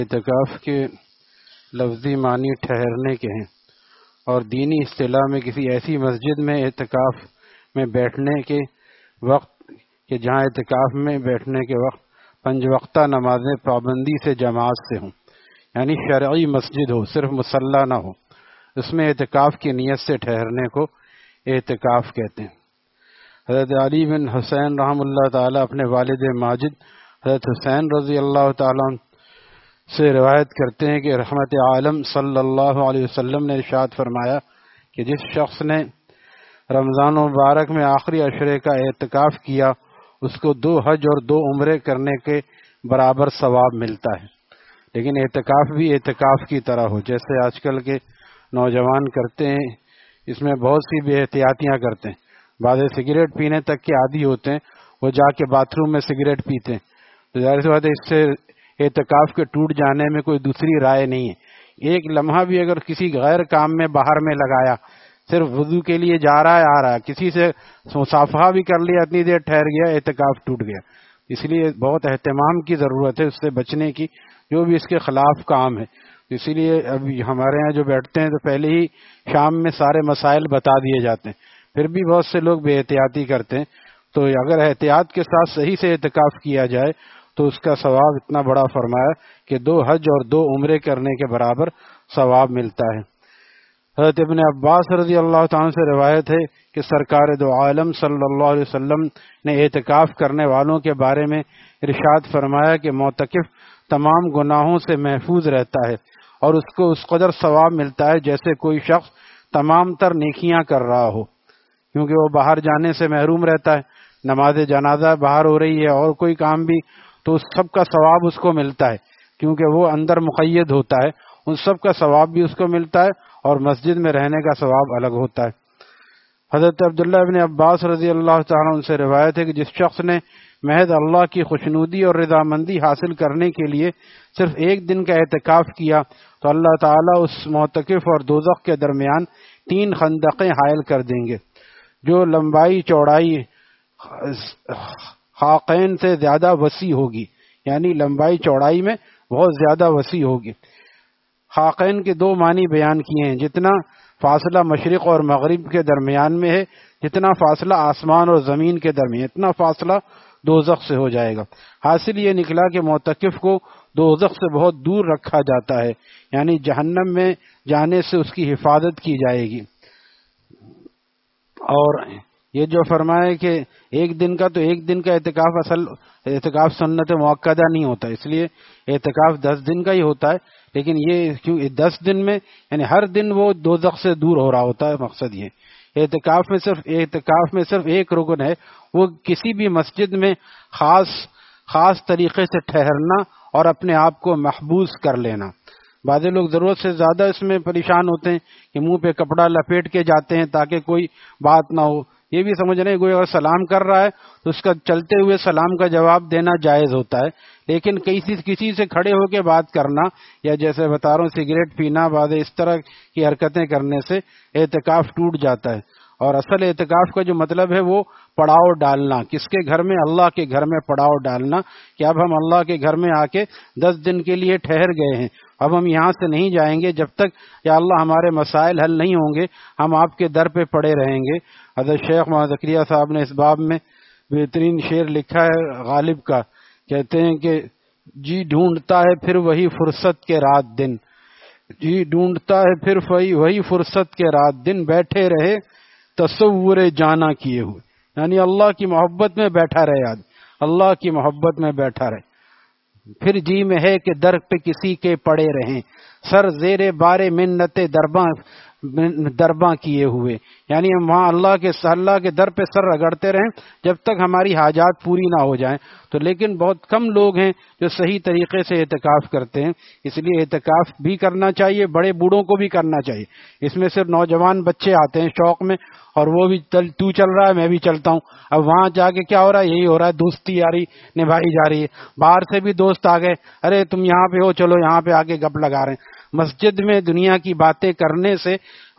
اعتکاف کے لفظی معنی ٹھہرنے کے ہیں اور دینی اصطلاح میں کسی ایسی مسجد میں اعتکاف میں بیٹھنے کے وقت کہ جہاں اعتکاف میں بیٹھنے کے وقت 5 وقتہ نمازیں پابندی سے جماعت سے ہوں، یعنی شرعی مسجد ہو، صرف مصلی نہ ہو، اس میں اعتکاف کی نیت سے ٹھہرنے کو اعتکاف کہتے ہیں۔ حضرت علی بن حسین رحم اللہ تعالی اپنے والد ماجد حضرت حسین رضی اللہ تعالیٰ عنہ سے روایت کرتے ہیں کہ رحمت عالم صلی اللہ علیہ وسلم نے ارشاد فرمایا کہ جس شخص نے رمضان مبارک میں آخری عشرے کا اعتکاف کیا اس کو 2 حج اور 2 عمرے کرنے کے برابر ثواب ملتا ہے، لیکن اعتکاف بھی اعتکاف کی طرح ہو جیسے آج کل کے نوجوان کرتے ہیں۔ اس میں بہت سی بے احتیاطیاں کرتے ہیں، بعض سگریٹ پینے تک کے عادی ہوتے ہیں، وہ جا کے باتھ روم میں سگریٹ پیتے ہیں، تو ظاہر سی بات ہے اس سے اعتکاف کے ٹوٹ جانے میں کوئی دوسری رائے نہیں ہے۔ ایک لمحہ بھی اگر کسی غیر کام میں باہر میں لگایا، صرف وضو کے لیے جا رہا ہے آ رہا ہے، کسی سے مصافحہ بھی کر لیا، اتنی دیر ٹھہر گیا، اعتکاف ٹوٹ گیا۔ اس لیے بہت اہتمام کی ضرورت ہے اس سے بچنے کی، جو بھی اس کے خلاف کام ہے۔ اسی لیے اب ہمارے ہاں جو بیٹھتے ہیں تو پہلے ہی شام میں سارے مسائل بتا دیے جاتے ہیں، پھر بھی بہت سے لوگ بے احتیاطی کرتے ہیں۔ تو اگر احتیاط کے ساتھ صحیح سے اعتکاف کیا جائے تو اس کا ثواب اتنا بڑا فرمایا کہ 2 حج اور 2 عمرے کرنے کے برابر ثواب ملتا ہے۔ حضرت ابن عباس رضی اللہ تعالیٰ سے روایت ہے کہ سرکار دو عالم صلی اللہ علیہ وسلم نے اعتکاف کرنے والوں کے بارے میں ارشاد فرمایا کہ معتکف تمام گناہوں سے محفوظ رہتا ہے اور اس کو اس قدر ثواب ملتا ہے جیسے کوئی شخص تمام تر نیکیاں کر رہا ہو، کیونکہ وہ باہر جانے سے محروم رہتا ہے، نماز جنازہ باہر ہو رہی ہے اور کوئی کام بھی، تو اس سب کا ثواب اس کو ملتا ہے، کیونکہ وہ اندر مقید ہوتا ہے، ان سب کا ثواب بھی اس کو ملتا ہے اور مسجد میں رہنے کا ثواب الگ ہوتا ہے۔ حضرت عبداللہ ابن عباس رضی اللہ تعالیٰ عنہ سے روایت ہے کہ جس شخص نے محض اللہ کی خوشنودی اور رضامندی حاصل کرنے کے لیے صرف 1 دن کا اعتکاف کیا تو اللہ تعالیٰ اس معتکف اور دوزخ کے درمیان 3 خندقیں حائل کر دیں گے، جو لمبائی چوڑائی خاقین سے زیادہ وسیع ہوگی، یعنی لمبائی چوڑائی میں بہت زیادہ وسیع ہوگی۔ خاقین کے 2 معنی بیان کیے ہیں، جتنا فاصلہ مشرق اور مغرب کے درمیان میں ہے، جتنا فاصلہ آسمان اور زمین کے درمیان، اتنا فاصلہ دوزخ سے ہو جائے گا۔ حاصل یہ نکلا کہ معتکف کو دوزخ سے بہت دور رکھا جاتا ہے، یعنی جہنم میں جانے سے اس کی حفاظت کی جائے گی۔ اور یہ جو فرمائے کہ 1 دن کا، تو 1 دن کا اعتکاف اصل اعتکاف سنت مؤکدہ نہیں ہوتا، اس لیے اعتکاف 10 دن کا ہی ہوتا ہے، لیکن یہ کیوں 10 دن میں یعنی ہر دن وہ دوزخ سے دور ہو رہا ہوتا ہے، مقصد یہ اعتکاف میں صرف ایک رکن ہے، وہ کسی بھی مسجد میں خاص طریقے سے ٹھہرنا اور اپنے آپ کو محبوس کر لینا۔ بعض لوگ ضرورت سے زیادہ اس میں پریشان ہوتے ہیں کہ منہ پہ کپڑا لپیٹ کے جاتے ہیں تاکہ کوئی بات نہ ہو۔ یہ بھی سمجھ رہے ہیں کوئی اگر سلام کر رہا ہے تو اس کا چلتے ہوئے سلام کا جواب دینا جائز ہوتا ہے، لیکن کسی سے کھڑے ہو کے بات کرنا یا جیسے بتا رہا ہوں سگریٹ پینا، بعض اس طرح کی حرکتیں کرنے سے اعتکاف ٹوٹ جاتا ہے۔ اور اصل اعتکاف کا جو مطلب ہے وہ پڑاؤ ڈالنا، کس کے گھر میں؟ اللہ کے گھر میں پڑاؤ ڈالنا، کہ اب ہم اللہ کے گھر میں آ کے 10 دن کے لیے ٹھہر گئے ہیں، اب ہم یہاں سے نہیں جائیں گے جب تک یا اللہ ہمارے مسائل حل نہیں ہوں گے، ہم آپ کے در پہ پڑے رہیں گے۔ حضرت شیخ محمد زکریہ صاحب نے اس باب میں بہترین شعر لکھا ہے غالب کا، کہتے ہیں کہ جی ڈھونڈتا ہے پھر وہی فرصت کے رات دن، جی ڈھونڈتا ہے پھر وہی فرصت کے رات دن، بیٹھے رہے تصور جانا کیے ہوئے، یعنی اللہ کی محبت میں بیٹھا رہے آدمی، اللہ کی محبت میں بیٹھا رہے، پھر جی میں ہے کہ در پہ کسی کے پڑے رہیں، سر زیر بارے منت درباں کیے ہوئے، یعنی ہم وہاں اللہ کے در پہ سر رگڑتے رہیں جب تک ہماری حاجات پوری نہ ہو جائیں۔ تو لیکن بہت کم لوگ ہیں جو صحیح طریقے سے اعتکاف کرتے ہیں، اس لیے اعتکاف بھی کرنا چاہیے، بڑے بوڑھوں کو بھی کرنا چاہیے۔ اس میں صرف نوجوان بچے آتے ہیں شوق میں، اور وہ بھی تو چل رہا ہے میں بھی چلتا ہوں، اب وہاں جا کے کیا ہو رہا ہے؟ یہی ہو رہا ہے، دوستی یاری نبھائی جا رہی ہے، باہر سے بھی دوست آ گئے، ارے تم یہاں پہ ہو، چلو یہاں پہ آ کے گپ لگا رہے ہیں۔ مسجد میں دنیا کی باتیں کرنے سے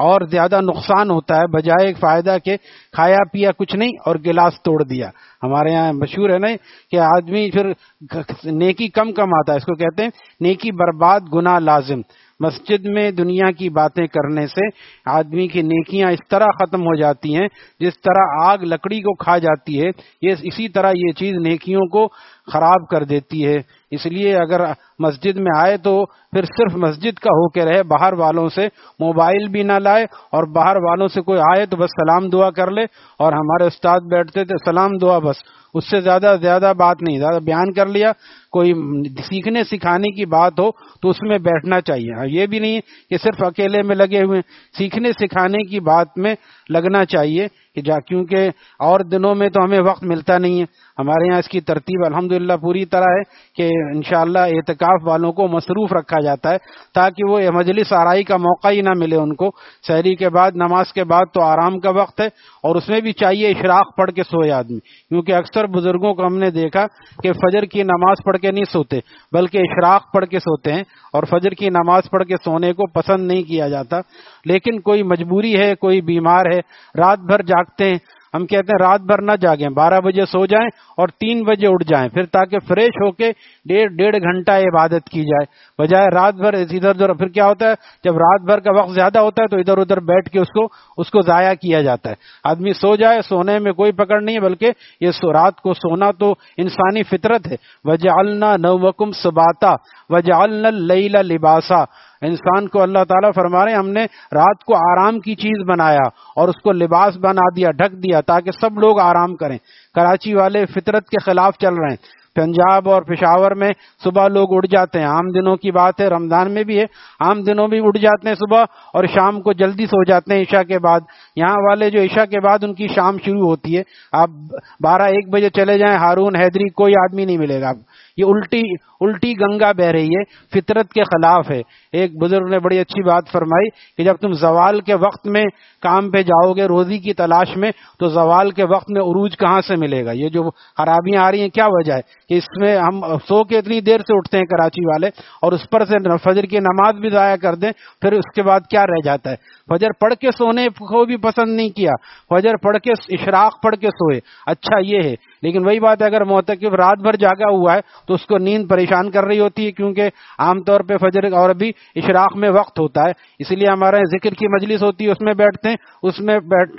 اور زیادہ نقصان ہوتا ہے بجائے فائدہ کے کھایا پیا کچھ نہیں اور گلاس توڑ دیا. ہمارے یہاں مشہور ہے نا کہ آدمی پھر نیکی کم آتا ہے, اس کو کہتے ہیں نیکی برباد گناہ لازم. مسجد میں دنیا کی باتیں کرنے سے آدمی کی نیکیاں اس طرح ختم ہو جاتی ہیں جس طرح آگ لکڑی کو کھا جاتی ہے, اسی طرح یہ چیز نیکیوں کو خراب کر دیتی ہے. اس لیے اگر مسجد میں آئے تو پھر صرف مسجد کا ہو کے رہے, باہر والوں سے موبائل بھی نہ لائے, اور باہر والوں سے کوئی آئے تو بس سلام دعا کر لے. اور ہمارے استاد بیٹھتے تھے سلام دعا بس, اس سے زیادہ بات نہیں, زیادہ بیان کر لیا. کوئی سیکھنے سکھانے کی بات ہو تو اس میں بیٹھنا چاہیے. یہ بھی نہیں کہ صرف اکیلے میں لگے ہوئے, سیکھنے سکھانے کی بات میں لگنا چاہیے کیونکہ اور دنوں میں تو ہمیں وقت ملتا نہیں ہے. ہمارے یہاں اس کی ترتیب الحمدللہ پوری طرح ہے کہ انشاءاللہ اعتکاف والوں کو مصروف رکھا جاتا ہے تاکہ وہ مجلس آرائی کا موقع ہی نہ ملے ان کو. سحری کے بعد نماز کے بعد تو آرام کا وقت ہے, اور اس میں بھی چاہیے اشراق پڑھ کے سوئے آدمی, کیونکہ اکثر بزرگوں کو ہم نے دیکھا کہ فجر کی نماز پڑھ کے نہیں سوتے بلکہ اشراق پڑھ کے سوتے ہیں, اور فجر کی نماز پڑھ کے سونے کو پسند نہیں کیا جاتا. لیکن کوئی مجبوری ہے, کوئی بیمار ہے, رات بھر جاگتے ہیں, ہم کہتے ہیں رات بھر نہ جاگیں, 12 بجے سو جائیں اور 3 بجے اٹھ جائیں, پھر تاکہ فریش ہو کے ڈیڑھ گھنٹہ عبادت کی جائے, بجائے رات بھر ادھر ادھر. پھر کیا ہوتا ہے جب رات بھر کا وقت زیادہ ہوتا ہے تو ادھر ادھر بیٹھ کے اس کو ضائع کیا جاتا ہے. آدمی سو جائے, سونے میں کوئی پکڑ نہیں ہے, بلکہ یہ رات کو سونا تو انسانی فطرت ہے. وَجَعَلْنَا نَوْمَكُمْ سُبَاتًا وَجَعَلْنَا اللَّيْلَ لِبَاسًا. انسان کو اللہ تعالیٰ فرما رہے ہیں ہم نے رات کو آرام کی چیز بنایا اور اس کو لباس بنا دیا, ڈھک دیا, تاکہ سب لوگ آرام کریں. کراچی والے فطرت کے خلاف چل رہے ہیں. پنجاب اور پشاور میں صبح لوگ اٹھ جاتے ہیں, عام دنوں کی بات ہے, رمضان میں بھی ہے, عام دنوں بھی اٹھ جاتے ہیں صبح اور شام کو جلدی سو جاتے ہیں عشاء کے بعد. یہاں والے جو عشاء کے بعد ان کی شام شروع ہوتی ہے, آپ 12-1 بجے چلے جائیں, ہارون حیدری کوئی آدمی نہیں ملے گا. یہ الٹی گنگا بہ رہی ہے, فطرت کے خلاف ہے. ایک بزرگ نے بڑی اچھی بات فرمائی کہ جب تم زوال کے وقت میں کام پہ جاؤ گے روزی کی تلاش میں, تو زوال کے وقت میں عروج کہاں سے ملے گا؟ یہ جو خرابیاں آ رہی ہیں کیا وجہ ہے کہ اس میں ہم سو کے اتنی دیر سے اٹھتے ہیں کراچی والے, اور اس پر سے فجر کی نماز بھی ضائع کر دیں, پھر اس کے بعد کیا رہ جاتا ہے؟ فجر پڑھ کے سونے کو بھی پسند نہیں کیا, فجر پڑھ کے اشراق پڑھ کے سوئے, اچھا یہ ہے. لیکن وہی بات ہے اگر معتکف رات بھر جاگا ہوا ہے تو اس کو نیند پریشان کر رہی ہوتی ہے, کیونکہ عام طور پہ فجر اور بھی اشراق میں وقت ہوتا ہے. اس لیے ہمارے ذکر کی مجلس ہوتی ہے, اس میں بیٹھتے ہیں, اس میں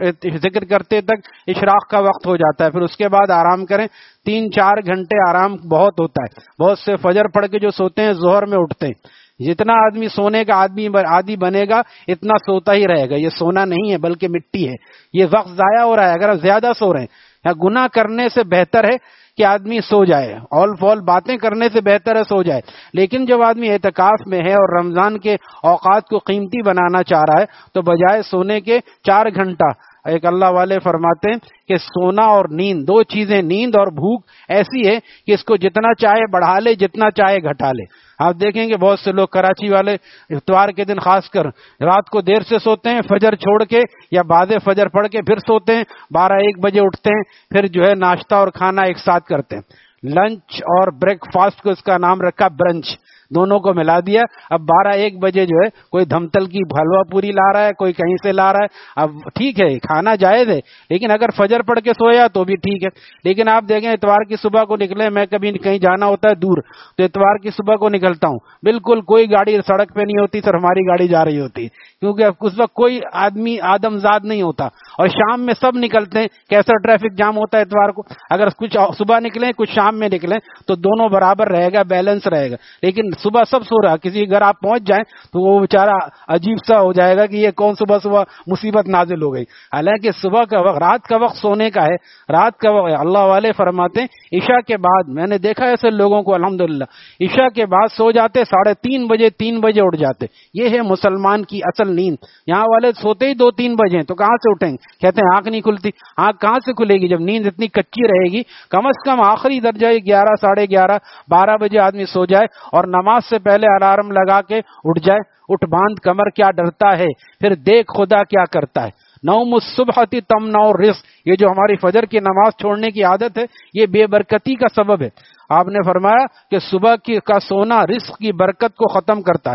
ذکر کرتے تک اشراق کا وقت ہو جاتا ہے, پھر اس کے بعد آرام کریں. 3-4 گھنٹے آرام بہت ہوتا ہے. بہت سے فجر پڑھ کے جو سوتے ہیں ظہر میں اٹھتے ہیں. جتنا آدمی سونے کا عادی بنے گا اتنا سوتا ہی رہے گا. یہ سونا نہیں ہے بلکہ مٹی ہے, یہ وقت ضائع ہو رہا ہے. اگر آپ زیادہ سو رہے ہیں یا گناہ کرنے سے بہتر ہے کہ آدمی سو جائے, آل فال باتیں کرنے سے بہتر ہے سو جائے. لیکن جب آدمی اعتکاف میں ہے اور رمضان کے اوقات کو قیمتی بنانا چاہ رہا ہے تو بجائے سونے کے 4 گھنٹہ, ایک اللہ والے فرماتے ہیں کہ سونا اور نیند, 2 چیزیں, نیند اور بھوک ایسی ہے کہ اس کو جتنا چاہے بڑھا لے, جتنا چاہے گھٹا لے. آپ دیکھیں گے بہت سے لوگ کراچی والے اتوار کے دن خاص کر رات کو دیر سے سوتے ہیں, فجر چھوڑ کے یا بعد فجر پڑھ کے پھر سوتے ہیں, 12-1 بجے اٹھتے ہیں, پھر جو ہے ناشتہ اور کھانا ایک ساتھ کرتے ہیں. لنچ اور بریک فاسٹ کو اس کا نام رکھا برنچ, دونوں کو ملا دیا. اب 12-1 بجے جو ہے کوئی دھمتل کی حلوہ پوری لا رہا ہے, کوئی کہیں سے لا رہا ہے. اب ٹھیک ہے کھانا جائز ہے, لیکن اگر فجر پڑھ کے سویا تو بھی ٹھیک ہے. لیکن آپ دیکھیں اتوار کی صبح کو نکلے, میں کبھی کہیں جانا ہوتا ہے دور تو اتوار کی صبح کو نکلتا ہوں, بالکل کوئی گاڑی سڑک پہ نہیں ہوتی, صرف ہماری گاڑی جا رہی ہوتی, کیونکہ اس وقت کوئی آدمی آدمزاد نہیں ہوتا. اور شام میں سب نکلتے ہیں, کیسا ٹریفک جام ہوتا ہے اتوار کو. اگر کچھ صبح نکلیں کچھ شام میں نکلیں تو دونوں برابر رہے گا, بیلنس رہے گا. لیکن صبح سب سو رہا, کسی گھر آپ پہنچ جائیں تو وہ بیچارہ عجیب سا ہو جائے گا کہ یہ کون صبح مصیبت نازل ہو گئی. حالانکہ صبح کا وقت, رات کا وقت سونے کا ہے, رات کا وقت. اللہ والے فرماتے ہیں عشاء کے بعد, میں نے دیکھا ایسے لوگوں کو الحمدللہ عشاء کے بعد سو جاتے, 3:30 بجے 3 بجے اٹھ جاتے. یہ ہے مسلمان کی اصل نیند. یہاں والے سوتے ہی 2-3 بجے, تو کہاں سے اٹھیں گے؟ کہتے ہیں آنکھ نہیں کھلتی. آنکھ کہاں سے کھلے گی جب نیند اتنی کچی رہے گی؟ کم از کم آخری درجہ 11, 11:30, 12 بجے آدمی سو جائے اور نماز سے پہلے الارم لگا کے اٹھ جائے. اٹھ باندھ کمر کیا ڈرتا ہے, پھر دیکھ خدا کیا کرتا ہے. نوم الصبحتی تمنع الرزق, یہ جو ہماری فجر کی نماز چھوڑنے کی عادت ہے یہ بے برکتی کا سبب ہے. آپ نے فرمایا کہ صبح کا سونا رزق کی برکت کو ختم کرتا ہے.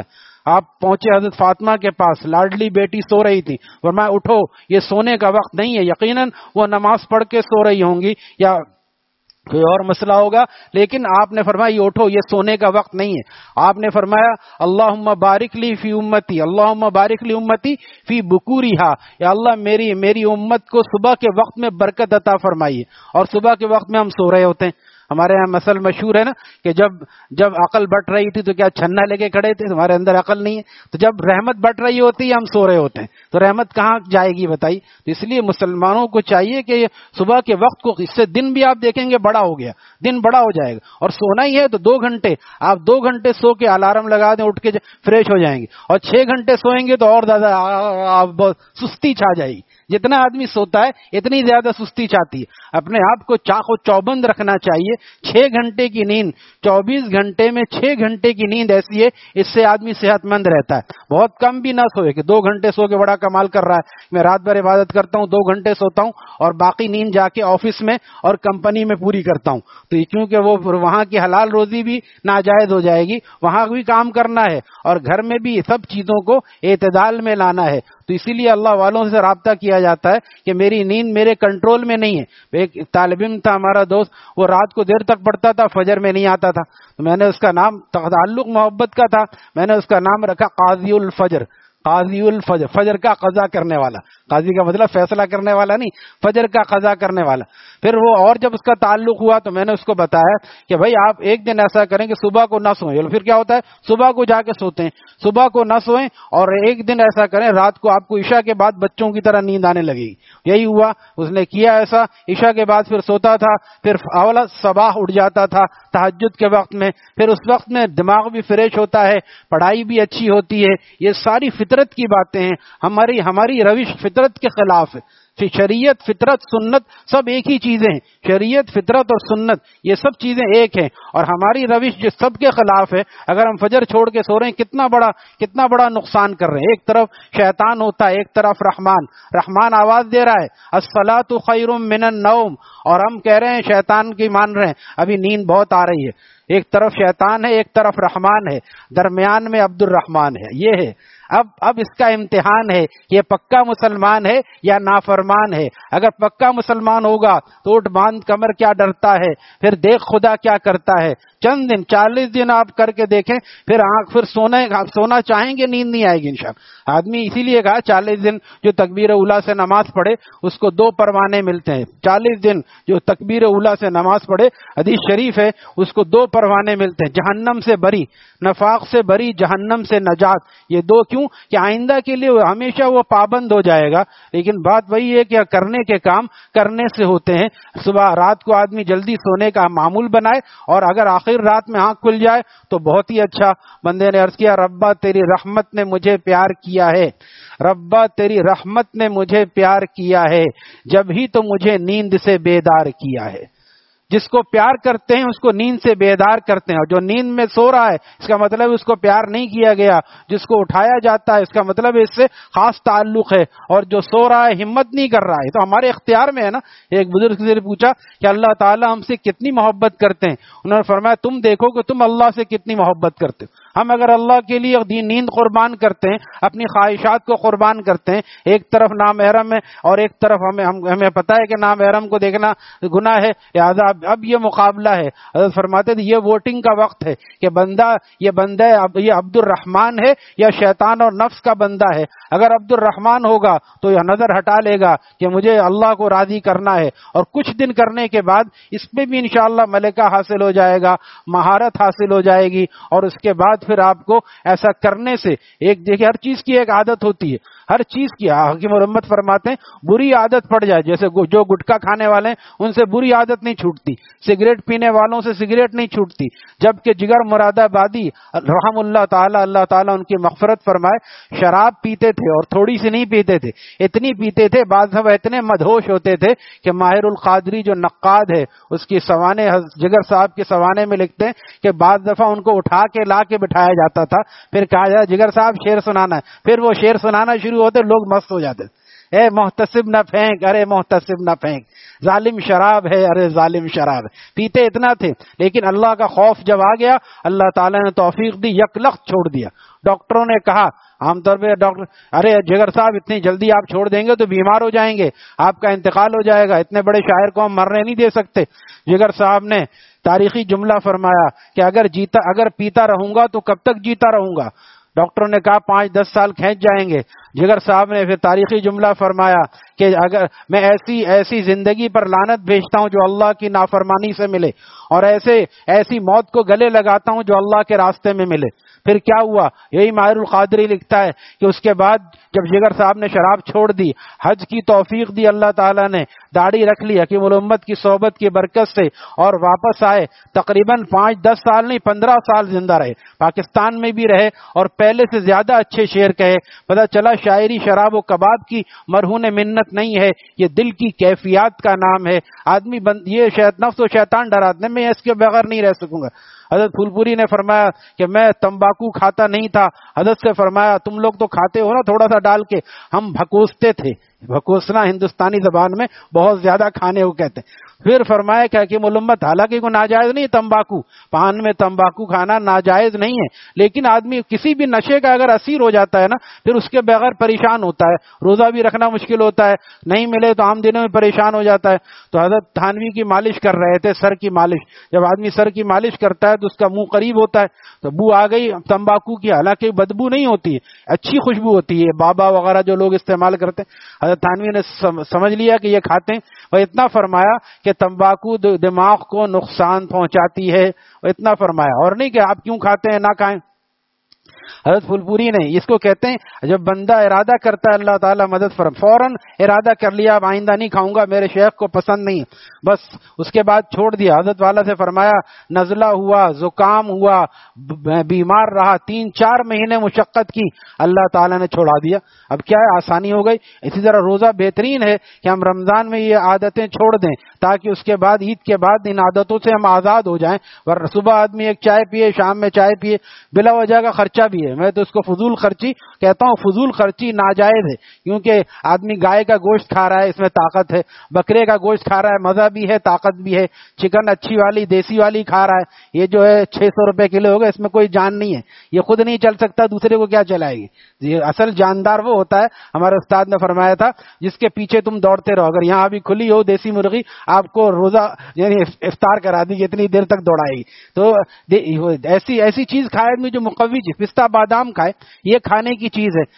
آپ پہنچے حضرت فاطمہ کے پاس، لاڈلی بیٹی سو رہی تھی، فرمایا اٹھو یہ سونے کا وقت نہیں ہے. یقیناً وہ نماز پڑھ کے سو رہی ہوں گی یا کوئی اور مسئلہ ہوگا، لیکن آپ نے فرمایا یہ اٹھو یہ سونے کا وقت نہیں ہے. آپ نے فرمایا اللہم بارک لی فی امتی، اللہم بارک لی امتی فی بکوریہا، یا اللہ میری امت کو صبح کے وقت میں برکت عطا فرمائیے. اور صبح کے وقت میں ہم سو رہے ہوتے ہیں. ہمارے یہاں مثل مشہور ہے نا کہ جب عقل بٹ رہی تھی تو کیا چھنا لے کے کھڑے تھے، ہمارے اندر عقل نہیں ہے. تو جب رحمت بٹ رہی ہوتی ہے ہم سو رہے ہوتے ہیں، تو رحمت کہاں جائے گی بتائیے. تو اس لیے مسلمانوں کو چاہیے کہ صبح کے وقت کو، اس سے دن بھی آپ دیکھیں گے بڑا ہو گیا، دن بڑا ہو جائے گا. اور سونا ہی ہے تو 2 گھنٹے، آپ 2 گھنٹے سو کے الارم لگا دیں، اٹھ کے فریش ہو جائیں گے. اور 6 گھنٹے سوئیں گے تو اور زیادہ سستی چھا جائے گی. جتنا آدمی سوتا ہے اتنی زیادہ سستی چاہتی ہے. اپنے آپ کو چاق و چوبند رکھنا چاہیے. 6 گھنٹے کی نیند 24 گھنٹے میں 6 گھنٹے کی نیند ایسی ہے، اس سے آدمی صحت مند رہتا ہے. بہت کم بھی نہ سوئے کہ 2 گھنٹے سو کے بڑا کمال کر رہا ہے. میں رات بھر عبادت کرتا ہوں، 2 گھنٹے سوتا ہوں اور باقی نیند جا کے آفس میں اور کمپنی میں پوری کرتا ہوں. تو کیونکہ وہ وہاں کی حلال روزی بھی ناجائز ہو جائے گی، وہاں بھی کام کرنا ہے اور گھر میں بھی سب چیزوں کو اعتدال میں لانا ہے. تو اسی لیے اللہ والوں سے رابطہ کیا جاتا ہے کہ میری نیند میرے کنٹرول میں نہیں ہے. ایک طالب علم تھا ہمارا دوست، وہ رات کو دیر تک پڑھتا تھا، فجر میں نہیں آتا تھا. تو میں نے اس کا نام، تعلق محبت کا تھا، میں نے اس کا نام رکھا قاضی الفجر. قاضی الفجر، فجر کا قضا کرنے والا. قاضی کا مطلب فیصلہ کرنے والا نہیں، فجر کا قضا کرنے والا. پھر وہ اور جب اس کا تعلق ہوا تو میں نے اس کو بتایا کہ بھائی آپ ایک دن ایسا کریں کہ صبح کو نہ سوئیں. پھر کیا ہوتا ہے، صبح کو جا کے سوتے ہیں، صبح کو نہ سوئیں. اور ایک دن ایسا کریں رات کو آپ کو عشاء کے بعد بچوں کی طرح نیند آنے لگے گی. یہی ہوا، اس نے کیا ایسا. عشاء کے بعد پھر سوتا تھا، پھر اولا صبح اٹھ جاتا تھا تہجد کے وقت میں. پھر اس وقت میں دماغ بھی فریش ہوتا ہے، پڑھائی بھی اچھی ہوتی ہے. یہ ساری فطرت کی باتیں ہیں. ہماری روش فطرت کے خلاف ہے. شریعت، فطرت، سنت سب ایک ہی چیزیں ہیں. شریعت، فطرت اور سنت یہ سب چیزیں ایک ہیں، اور ہماری روش جو سب کے خلاف ہے. اگر ہم فجر چھوڑ کے سو رہے ہیں کتنا بڑا نقصان کر رہے ہیں. ایک طرف شیطان ہوتا ہے، ایک طرف رحمان آواز دے رہا ہے الصلاۃ خیر من النوم، اور ہم کہہ رہے ہیں شیطان کی مان رہے ہیں، ابھی نیند بہت آ رہی ہے. ایک طرف شیطان ہے، ایک طرف رحمان ہے، درمیان میں عبد الرحمان ہے. یہ ہے اب اس کا امتحان ہے، یہ پکا مسلمان ہے یا نافرمان ہے. اگر پکا مسلمان ہوگا تو اٹھ باندھ کمر کیا ڈرتا ہے، پھر دیکھ خدا کیا کرتا ہے. چند دن 40 دن آپ کر کے دیکھیں، پھر سونا چاہیں گے، نیند نہیں آئے گی انشاءاللہ. آدمی اسی لیے کہا 40 دن جو تکبیر اولیٰ سے نماز پڑھے اس کو 2 پروانے ملتے ہیں. 40 دن جو تکبیر اولیٰ سے نماز پڑھے، حدیث شریف ہے، اس کو 2 پروانے ملتے ہیں. جہنم سے بری، نفاق سے بری، جہنم سے نجات. یہ 2 کیوں کہ آئندہ کے لیے ہمیشہ وہ پابند ہو جائے گا. لیکن بات وہی ہے کہ کرنے کے کام کرنے سے ہوتے ہیں. صبح رات کو آدمی جلدی سونے کا معمول بنائے، اور اگر آخر رات میں آنکھ کھل جائے تو بہت ہی اچھا. بندے نے عرض کیا ربا تیری رحمت نے مجھے پیار کیا ہے، ربا تیری رحمت نے مجھے پیار کیا ہے، جب ہی تو مجھے نیند سے بیدار کیا ہے. جس کو پیار کرتے ہیں اس کو نیند سے بیدار کرتے ہیں، اور جو نیند میں سو رہا ہے اس کا مطلب اس کو پیار نہیں کیا گیا. جس کو اٹھایا جاتا ہے اس کا مطلب اس سے خاص تعلق ہے، اور جو سو رہا ہے ہمت نہیں کر رہا ہے. تو ہمارے اختیار میں ہے نا. ایک بزرگ سے پوچھا کہ اللہ تعالیٰ ہم سے کتنی محبت کرتے ہیں. انہوں نے فرمایا تم دیکھو کہ تم اللہ سے کتنی محبت کرتے ہو. ہم اگر اللہ کے لیے نیند قربان کرتے ہیں، اپنی خواہشات کو قربان کرتے ہیں، ایک طرف نامحرم ہے اور ایک طرف ہمیں پتہ ہے کہ نامحرم کو دیکھنا گناہ ہے، لہٰذا اب یہ مقابلہ ہے. حضرت فرماتے تھے یہ ووٹنگ کا وقت ہے کہ یہ عبد الرحمان ہے یا شیطان اور نفس کا بندہ ہے. اگر عبد الرحمان ہوگا تو یہ نظر ہٹا لے گا کہ مجھے اللہ کو راضی کرنا ہے، اور کچھ دن کرنے کے بعد اس پہ بھی انشاءاللہ ملکہ حاصل ہو جائے گا، مہارت حاصل ہو جائے گی. اور اس کے بعد پھر آپ کو ایسا کرنے سے دیکھیں ہر چیز کی ایک عادت ہوتی ہے، ہر چیز کی. حکیم محمد فرماتے ہیں بری عادت پڑ جائے، جیسے جو گٹکا کھانے والے ہیں ان سے بری عادت نہیں چھوٹتی، سگریٹ پینے والوں سے سگریٹ نہیں چھوٹتی. جبکہ جگر مراد آبادی رحم اللہ تعالیٰ ان کی مغفرت فرمائے، شراب پیتے تھے اور تھوڑی سی نہیں پیتے تھے، اتنی پیتے تھے بعض دفعہ اتنے مدہوش ہوتے تھے کہ ماہر القادری جو نقاد ہے اس کی سوانے، جگر صاحب کے سوانے میں لکھتے ہیں کہ بعض دفعہ ان کو اٹھا کے لا کے بٹھایا جاتا تھا، پھر کہا جاتا جگر صاحب شعر سنانا ہے، پھر وہ شعر سنانا شروع ہوتے لوگ مست ہو جاتے. اے محتسب نہ پھینک، ارے محتسب نہ پھینک، ظالم شراب ہے، ارے ظالم شراب ہے۔ پیتے اتنا تھے لیکن اللہ کا خوف جب آ گیا اللہ تعالیٰ نے توفیق دی، یک لخت چھوڑ دیا۔ ڈاکٹروں نے کہا، عام طور پہ ڈاکٹر، ارے جگر صاحب اتنی جلدی آپ چھوڑ دیں گے تو بیمار ہو جائیں گے، آپ کا انتقال ہو جائے گا، اتنے بڑے شاعر کو ہم مرنے نہیں دے سکتے۔ جگر صاحب نے تاریخی جملہ فرمایا کہ اگر پیتا رہوں گا تو کب تک جیتا رہوں گا؟ ڈاکٹروں نے کہا 5-10 سال کھینچ جائیں گے۔ جگر صاحب نے پھر تاریخی جملہ فرمایا کہ اگر میں ایسی زندگی پر لعنت بھیجتا ہوں جو اللہ کی نافرمانی سے ملے، اور ایسی موت کو گلے لگاتا ہوں جو اللہ کے راستے میں ملے۔ پھر کیا ہوا؟ یہی ماہر القادری لکھتا ہے کہ اس کے بعد جب جگر صاحب نے شراب چھوڑ دی، حج کی توفیق دی اللہ تعالیٰ نے، داڑھی رکھ لی حکیم الامت کی صحبت کی برکت سے، اور واپس آئے، تقریباً 5-10 سال نہیں 15 سال زندہ رہے، پاکستان میں بھی رہے اور پہلے سے زیادہ اچھے شعر کہے۔ پتہ چلا شاعری شراب و کباب کی مرہون منت نہیں ہے، یہ دل کی کیفیات کا نام ہے۔ آدمی یہ نفس و شیطان ڈراتے ہیں، میں اس کے بغیر نہیں رہ سکوں گا۔ حضرت پھول پوری نے فرمایا کہ میں تمباکو کھاتا نہیں تھا، حضرت سے فرمایا تم لوگ تو کھاتے ہو نا تھوڑا سا ڈال کے، ہم بھکوستے تھے۔ بھکوسنا ہندوستانی زبان میں بہت زیادہ کھانے کو کہتے ہیں۔ پھر فرمایا کہ حکیم الامت حالانکہ کوئی ناجائز نہیں تمباکو، پان میں تمباکو کھانا ناجائز نہیں ہے، لیکن آدمی کسی بھی نشے کا اگر اسیر ہو جاتا ہے نا پھر اس کے بغیر پریشان ہوتا ہے، روزہ بھی رکھنا مشکل ہوتا ہے، نہیں ملے تو عام دنوں میں پریشان ہو جاتا ہے۔ تو حضرت تھانوی کی مالش کر رہے تھے، سر کی مالش، جب آدمی سر کی مالش کرتا ہے تو اس کا منہ قریب ہوتا ہے، تو بو آ گئی تمباکو کی، حالانکہ بدبو نہیں ہوتی ہے، اچھی خوشبو ہوتی ہے، بابا وغیرہ جو لوگ استعمال کرتے ہیں۔ حضرت تھانوی نے سمجھ لیا کہ یہ کھاتے ہیں، وہ اتنا فرمایا کہ تمباکو دماغ کو نقصان پہنچاتی ہے، وہ اتنا فرمایا، اور نہیں کہ آپ کیوں کھاتے ہیں نہ کھائیں۔ حضرت پھول پوری نے اس کو کہتے ہیں جب بندہ ارادہ کرتا ہے اللہ تعالیٰ مدد فوراً ارادہ کر لیا اب آئندہ نہیں کھاؤں گا، میرے شیخ کو پسند نہیں، بس اس کے بعد چھوڑ دیا۔ حضرت والا سے فرمایا نزلہ ہوا، زکام ہوا، بیمار رہا، 3-4 مہینے مشقت کی، اللہ تعالیٰ نے چھوڑا دیا۔ اب کیا ہے، آسانی ہو گئی۔ اسی طرح روزہ بہترین ہے کہ ہم رمضان میں یہ عادتیں چھوڑ دیں تاکہ اس کے بعد عید کے بعد ان عادتوں سے ہم آزاد ہو جائیں۔ ورنہ صبح آدمی ایک چائے پیے، شام میں چائے پیے، بلا وجہ کا خرچہ بھی ہے، میں تو اس کو فضول خرچی کہتا ہوں۔ فضول خرچی ناجائز ہے، کیونکہ آدمی گائے کا گوشت کھا رہا ہے، اس میں طاقت ہے، بکرے کا گوشت کھا رہا ہے، مزہ بھی ہے، طاقت بھی ہے، چکن اچھی والی دیسی والی کھا رہا ہے، یہ جو ہے 600 روپے کلو ہوگا، اس میں کوئی جان نہیں ہے، یہ خود نہیں چل سکتا، دوسرے کو کیا چلائے گی؟ یہ اصل جاندار وہ ہوتا ہے، ہمارے استاد نے فرمایا تھا، جس کے پیچھے تم دوڑتے رہو۔ اگر یہاں بھی کھلی ہو دیسی مرغی، آپ کو روزہ یعنی افطار کرا دی، اتنی دیر تک دوڑائے گی۔ تو ایسی چیز کھائے آدمی جو مقوی چیز، پستہ بادام کھائے، یہ کھانے کی چیز ہے۔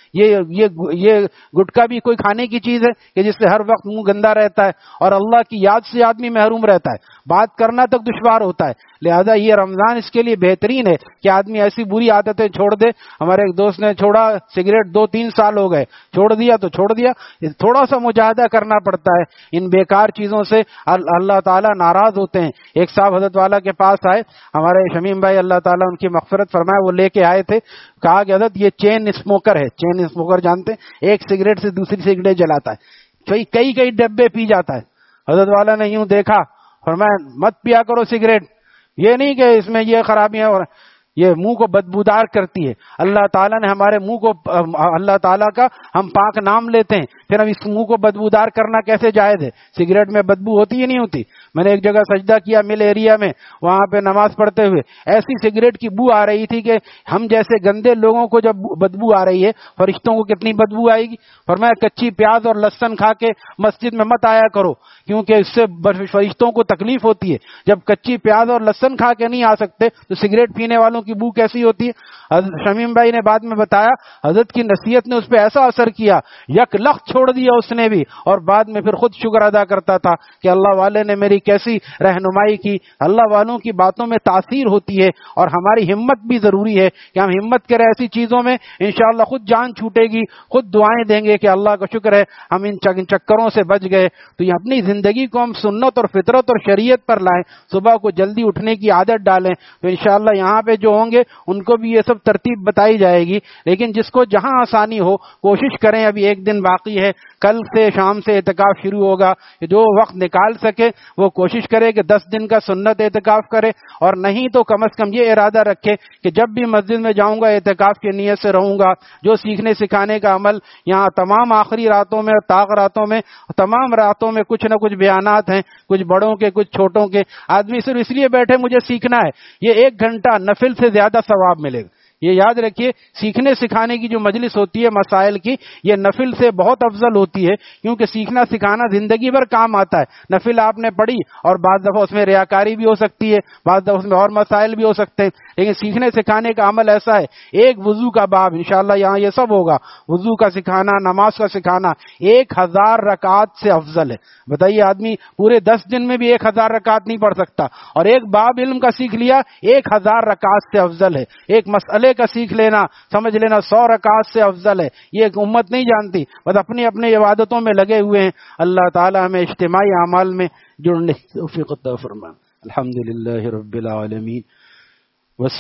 یہ گٹکا بھی کوئی کھانے کی چیز ہے کہ جس سے ہر وقت منہ گندا رہتا ہے اور اللہ کی یاد سے آدمی محروم رہتا ہے، بات کرنا تک دشوار ہوتا ہے۔ لہذا یہ رمضان اس کے لیے بہترین ہے کہ آدمی ایسی بری عادتیں چھوڑ دے۔ ہمارے ایک دوست نے چھوڑا سگریٹ، 2-3 سال ہو گئے، چھوڑ دیا تو چھوڑ دیا، تھوڑا سا مجاہدہ کرنا پڑتا ہے ان بیکار چیزوں سے، اللہ تعالیٰ ناراض ہوتے ہیں۔ ایک صاحب حضرت والا کے پاس آئے، ہمارے شمیم بھائی اللہ تعالیٰ ان کی مغفرت فرمائے، وہ لے کے آئے تھے، کہا کہ حضرت یہ چین اسموکر ہے۔ چین اسموکر جانتے ہیں، ایک سگریٹ سے دوسری سگریٹ جلاتا ہے، کئی ڈبے پی جاتا ہے۔ حضرت والا نے یوں دیکھا، فرمایا مت پیا کرو سگریٹ، یہ نہیں کہ اس میں یہ خرابیاں اور یہ منہ کو بدبودار کرتی ہے۔ اللہ تعالیٰ نے ہمارے منہ کو، اللہ تعالیٰ کا ہم پاک نام لیتے ہیں، پھر ہم اس منہ کو بدبودار کرنا کیسے جائز ہے؟ سگریٹ میں بدبو ہوتی ہی نہیں ہوتی۔ میں نے ایک جگہ سجدہ کیا مل ایریا میں، وہاں پہ نماز پڑھتے ہوئے ایسی سگریٹ کی بو آ رہی تھی کہ ہم جیسے گندے لوگوں کو جب بدبو آ رہی ہے، فرشتوں کو کتنی بدبو آئے گی۔ فرمایا کچی پیاز اور لہسن کھا کے مسجد میں مت آیا کرو، کیونکہ اس سے فرشتوں کو تکلیف ہوتی ہے۔ جب کچی پیاز اور لہسن کھا کے نہیں آ سکتے تو سگریٹ پینے والوں کی بو کیسی ہوتی ہے؟ شمیم بھائی نے بعد میں بتایا حضرت کی نصیحت نے اس پہ ایسا اثر کیا، یک لخت چھوڑ دیا اس نے بھی، اور بعد میں پھر خود شکر ادا کرتا تھا کہ اللہ والے نے میری کیسی رہنمائی کی۔ اللہ والوں کی باتوں میں تاثیر ہوتی ہے، اور ہماری ہمت بھی ضروری ہے کہ ہم ہمت کریں ایسی چیزوں میں، انشاءاللہ خود جان چھوٹے گی، خود دعائیں دیں گے کہ اللہ کا شکر ہے ہم ان چکروں سے بچ گئے۔ تو یہ اپنی زندگی کو ہم سنت اور فطرت اور شریعت پر لائیں، صبح کو جلدی اٹھنے کی عادت ڈالیں، تو انشاءاللہ یہاں پہ جو جو ہوں گے ان کو بھی یہ سب ترتیب بتائی جائے گی، لیکن جس کو جہاں آسانی ہو کوشش کریں. ابھی ایک دن باقی ہے، کل سے شام سے اعتکاف شروع ہوگا، جو وقت نکال سکے وہ کوشش کرے کہ 10 دن کا سنت اعتکاف کرے، اور نہیں تو کم از کم یہ ارادہ رکھے کہ جب بھی مسجد میں جاؤں گا اعتکاف کی نیت سے رہوں گا. جو سیکھنے سکھانے کا عمل یہاں تمام آخری راتوں میں، طاق راتوں میں، تمام راتوں میں کچھ نہ کچھ بیانات ہیں، کچھ بڑوں کے کچھ چھوٹوں کے. آدمی صرف اس لیے بیٹھے مجھے سیکھنا ہے، یہ 1 گھنٹہ نفل سے زیادہ ثواب ملے گا. یہ یاد رکھیے، سیکھنے سکھانے کی جو مجلس ہوتی ہے مسائل کی، یہ نفل سے بہت افضل ہوتی ہے، کیونکہ سیکھنا سکھانا زندگی بھر کام آتا ہے. نفل آپ نے پڑھی اور بعض دفعہ اس میں ریاکاری بھی ہو سکتی ہے، بعض دفعہ اس میں اور مسائل بھی ہو سکتے ہیں، لیکن سیکھنے سکھانے کا عمل ایسا ہے. ایک وضو کا باب انشاءاللہ یہاں یہ سب ہوگا، وضو کا سکھانا، نماز کا سکھانا 1000 رکعات سے افضل ہے. بتائیے، آدمی پورے 10 دن میں بھی 1000 رکعت نہیں پڑھ سکتا، اور ایک باب علم کا سیکھ لیا 1000 رکعت سے افضل ہے. ایک مسئلے کا سیکھ لینا، سمجھ لینا 100 رکعت سے افضل ہے. یہ ایک امت نہیں جانتی، بس اپنی اپنے عبادتوں میں لگے ہوئے ہیں. اللہ تعالی ہمیں اجتماعی اعمال میں جڑنے کی توفیق عطا فرمائے. الحمدللہ رب العالمین.